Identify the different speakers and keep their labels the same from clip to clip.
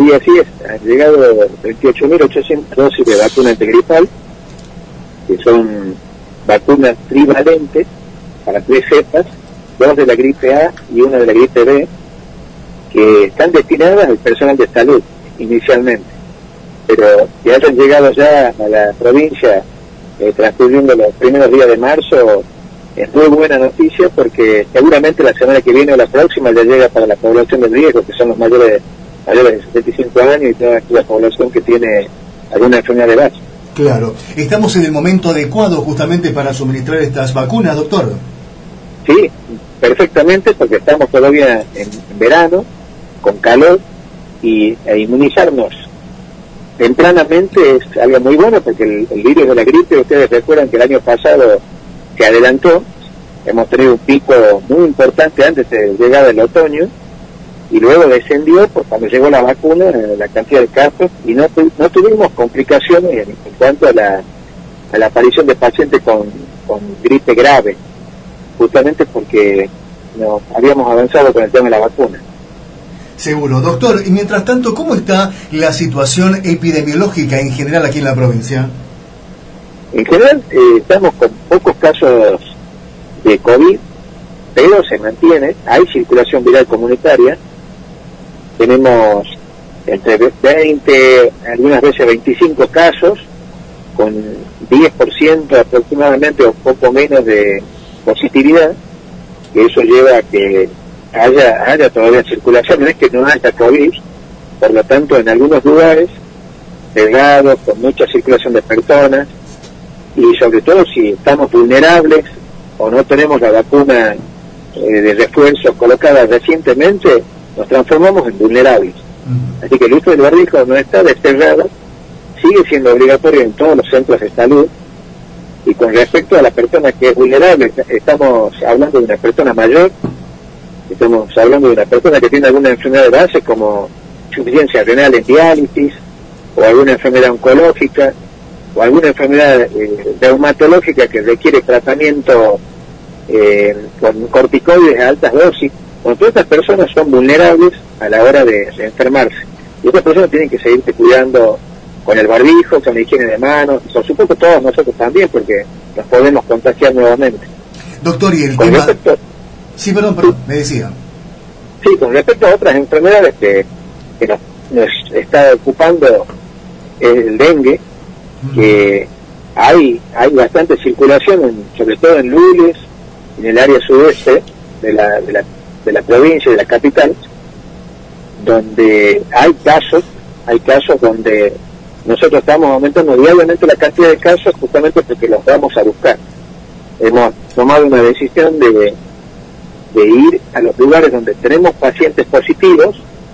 Speaker 1: Sí, así es. Han llegado 28.800 dosis de vacuna antigripal, que son vacunas trivalentes para 3 cepas, 2 de la gripe A y 1 de la gripe B, que están destinadas al personal de salud inicialmente, pero que hayan llegado ya a la provincia transcurriendo los primeros días de marzo es muy buena noticia, porque seguramente la semana que viene o la próxima ya llega para la población de riesgo, que son los mayores de 75 años y toda la población que tiene alguna enfermedad de base.
Speaker 2: Claro. ¿Estamos en el momento adecuado justamente para suministrar estas vacunas, doctor?
Speaker 1: Sí, perfectamente, porque estamos todavía en verano, con calor, e inmunizarnos tempranamente es algo muy bueno, porque el virus de la gripe, ustedes recuerdan que el año pasado se adelantó, hemos tenido un pico muy importante antes de llegar el otoño, y luego descendió por cuando llegó la vacuna, la cantidad de casos, y no tuvimos complicaciones en cuanto a la aparición de pacientes con gripe grave, justamente porque no habíamos avanzado con el tema de la vacuna.
Speaker 2: Seguro. Doctor, y mientras tanto, ¿cómo está la situación epidemiológica en general aquí en la provincia?
Speaker 1: En general estamos con pocos casos de COVID, pero se mantiene, hay circulación viral comunitaria, tenemos entre 20, algunas veces 25 casos, con 10% aproximadamente o poco menos de positividad, que eso lleva a que haya todavía circulación, no es que no haya COVID, por lo tanto en algunos lugares cerrados, con mucha circulación de personas, y sobre todo si estamos vulnerables o no tenemos la vacuna de refuerzo colocada recientemente, nos transformamos en vulnerables. Así que el uso del barbijo no está desterrado, sigue siendo obligatorio en todos los centros de salud, y con respecto a la persona que es vulnerable, estamos hablando de una persona mayor, estamos hablando de una persona que tiene alguna enfermedad de base como insuficiencia renal en diálisis, o alguna enfermedad oncológica, o alguna enfermedad reumatológica que requiere tratamiento con corticoides a altas dosis. Bueno, todas estas personas son vulnerables a la hora de enfermarse, y estas personas tienen que seguirse cuidando con el barbijo, con la higiene de manos, y por supuesto todos nosotros también, porque nos podemos contagiar nuevamente.
Speaker 2: Doctor, y el
Speaker 1: con
Speaker 2: tema...
Speaker 1: respecto...
Speaker 2: Sí, perdón, me decía.
Speaker 1: Sí, con respecto a otras enfermedades que nos está ocupando el dengue, que hay bastante circulación, sobre todo en Lules, en el área sudeste de la provincia, de la capital, donde hay casos donde nosotros estamos aumentando diariamente la cantidad de casos, justamente porque los vamos a buscar. Hemos tomado una decisión de ir a los lugares donde tenemos pacientes positivos,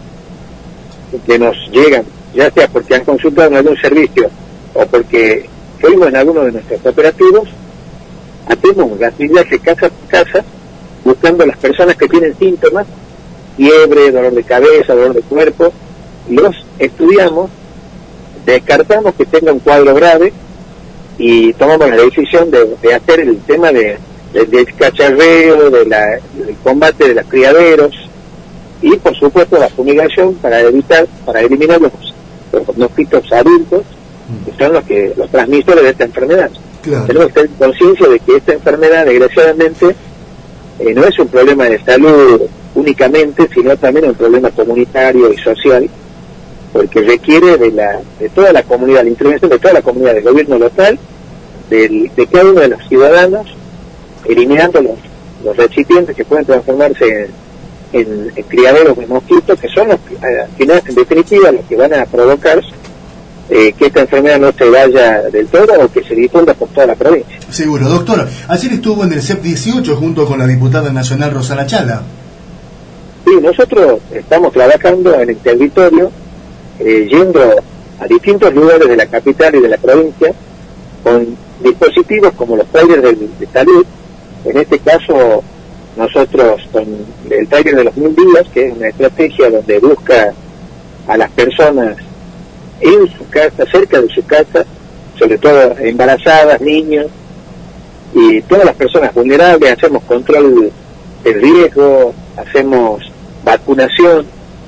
Speaker 1: que nos llegan, ya sea porque han consultado en algún servicio o porque fuimos en alguno de nuestros operativos, hacemos un rastrillaje casa por casa, buscando a las personas que tienen síntomas, fiebre, dolor de cabeza, dolor de cuerpo, los estudiamos, descartamos que tenga un cuadro grave y tomamos la decisión de hacer el tema del cacharreo, del combate de los criaderos y por supuesto la fumigación para eliminar los mosquitos adultos, que son los transmisores de esta enfermedad. Claro. Tenemos que tener conciencia de que esta enfermedad, desgraciadamente, no es un problema de salud únicamente, sino también un problema comunitario y social, porque requiere de toda la comunidad, la intervención de toda la comunidad, del gobierno local, de cada uno de los ciudadanos, eliminando los recipientes que pueden transformarse en criaderos de mosquitos, que son los que, en definitiva, los que van a provocar que esta enfermedad no se vaya del todo o que se difunda por toda la provincia.
Speaker 2: Seguro. Doctor, ayer estuvo en el CEP 18 junto con la diputada nacional Rosana Chala.
Speaker 1: Sí, nosotros estamos trabajando en el territorio, yendo a distintos lugares de la capital y de la provincia, con dispositivos como los talleres de salud. En este caso, nosotros con el taller de los 1000 días, que es una estrategia donde busca a las personas en su casa, cerca de su casa, sobre todo embarazadas, niños, y todas las personas vulnerables, hacemos control del riesgo, hacemos vacunación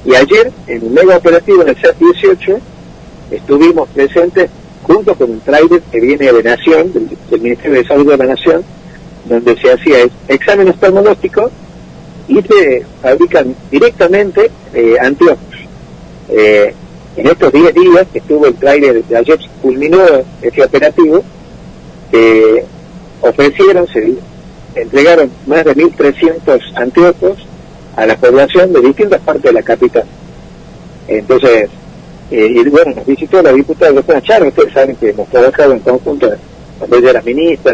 Speaker 1: Y ayer, en un mega operativo en el CEP 18, estuvimos presentes junto con un tráiler que viene de Nación, del Ministerio de Salud de la Nación, donde se hacía exámenes termonósticos y se fabrican directamente anteojos. En estos 10 días que estuvo el tráiler de ayer, culminó ese operativo, se entregaron más de 1.300 anteojos a la población de distintas partes de la capital. Entonces, y bueno, nos visitó la diputada doctora Charo. Ustedes saben que hemos trabajado en conjunto cuando ella era ministra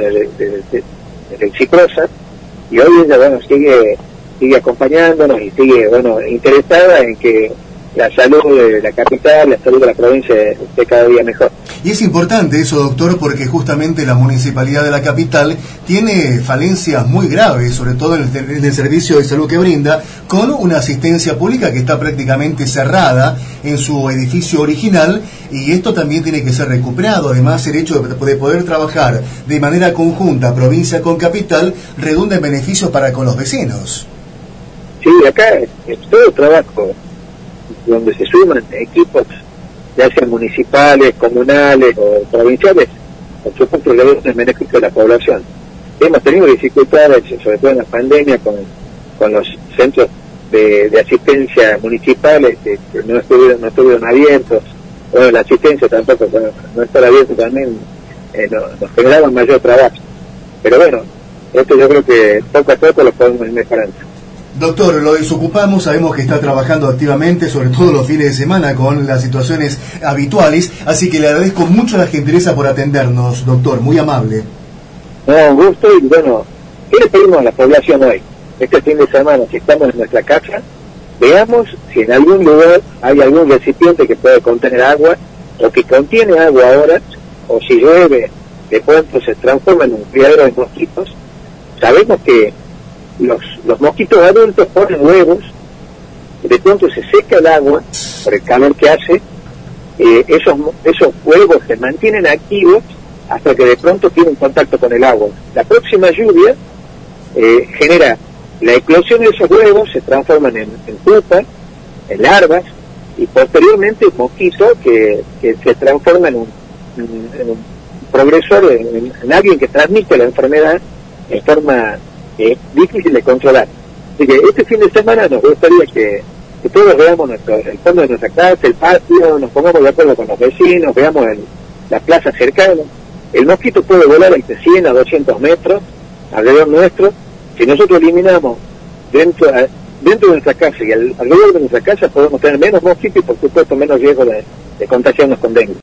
Speaker 1: del CIPROSA, y hoy ella, bueno, sigue acompañándonos y sigue, bueno, interesada en que la salud de la capital, la salud de la provincia esté cada día mejor.
Speaker 2: Y es importante eso, doctor, porque justamente la municipalidad de la capital tiene falencias muy graves, sobre todo en el servicio de salud que brinda, con una asistencia pública que está prácticamente cerrada en su edificio original, y esto también tiene que ser recuperado. Además, el hecho de poder trabajar de manera conjunta, provincia con capital, redunda en beneficios para con los vecinos.
Speaker 1: Sí, acá es todo trabajo donde se suman equipos, ya sean municipales, comunales o provinciales, por supuesto que es en beneficio de la población. Hemos tenido dificultades, sobre todo en la pandemia, con los centros de asistencia municipales que no estuvieron abiertos. Bueno, la asistencia tampoco, no estar abierto también nos generaba mayor trabajo. Pero bueno, esto yo creo que poco a poco lo podemos ir mejorando.
Speaker 2: Doctor, lo desocupamos, sabemos que está trabajando activamente, sobre todo los fines de semana, con las situaciones habituales, así que le agradezco mucho la gentileza por atendernos, doctor, muy amable.
Speaker 1: No, un gusto. Y bueno, ¿qué le pedimos a la población hoy? Este fin de semana, si estamos en nuestra casa, veamos si en algún lugar hay algún recipiente que puede contener agua, o que contiene agua ahora, o si llueve, de pronto se transforma en un criadero de mosquitos. Sabemos que los mosquitos adultos ponen huevos, de pronto se seca el agua por el calor que hace, esos huevos se mantienen activos hasta que de pronto tienen contacto con el agua. La próxima lluvia genera la eclosión de esos huevos, se transforman en pupas, en larvas, y posteriormente mosquitos que se transforman en un progresor, en alguien que transmite la enfermedad en forma difícil de controlar. Así que este fin de semana nos gustaría que todos veamos el fondo de nuestra casa, el patio, nos pongamos de acuerdo con los vecinos, veamos la plaza cercana. El mosquito puede volar entre 100 a 200 metros alrededor nuestro. Si nosotros eliminamos dentro de nuestra casa y alrededor de nuestra casa, podemos tener menos mosquitos y por supuesto menos riesgo de contagiarnos con dengue.